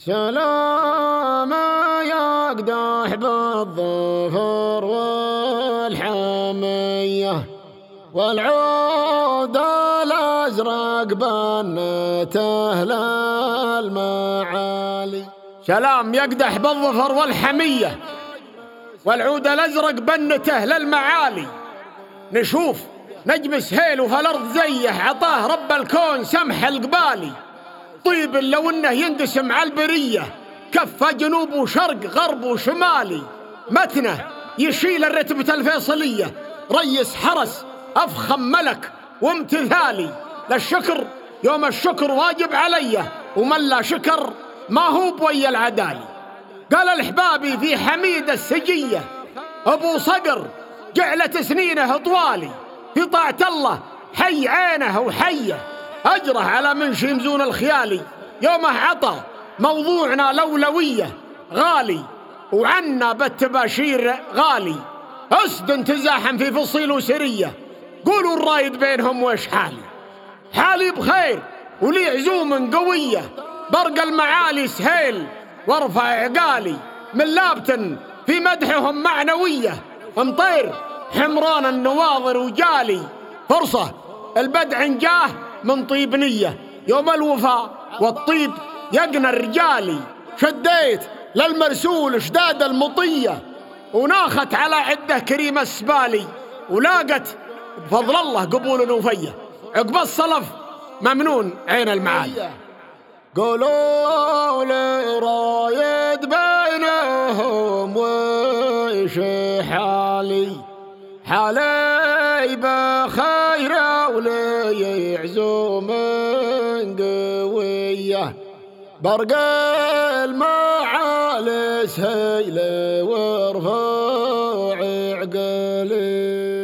سلام يقدح بالظفر والحمية والعود الأزرق بنته للمعالي. سلام يقدح بالظفر والحمية والعود الأزرق بنته للمعالي. نشوف نجم سهيل وفي الأرض زيه عطاه رب الكون سمح القبالي. طيب لو انه ينقسم على البرية كفة جنوب وشرق غرب وشمالي. متنه يشيل الرتبة الفيصلية ريس حرس أفخم ملك وامتثالي. للشكر يوم الشكر واجب علي ومن لا شكر ما هو بوي العدالي. قال الحبابي في حميد السجية أبو صقر جعلت سنينه طوالي. في طاعة الله حي عينه وحيه أجره على منشي مزون الخيالي. يومه عطى موضوعنا الأولوية غالي وعنا بالتباشير غالي. أسد تزاحم في فصيل وسرية قولوا الرايد بينهم وإيش حالي. حالي بخير ولي عزوم قوية برق المعالي سهيل وارفع عقالي. من لابتن في مدحهم معنوية مطير حمران النواظر وجالي. فرصة البدع جاه من طيب نية يوم الوفاء والطيب يقنى الرجالي. شديت للمرسول شداد المطية وناخت على عده كريم السبالي. ولاقت بفضل الله قبول نوفية عقب الصلف ممنون عين المعالي. قولوا لي رايد بينهم ويش حالي. حالي بخير ولي عزوم قوية برق المعالي سهيل وارفع عقلي.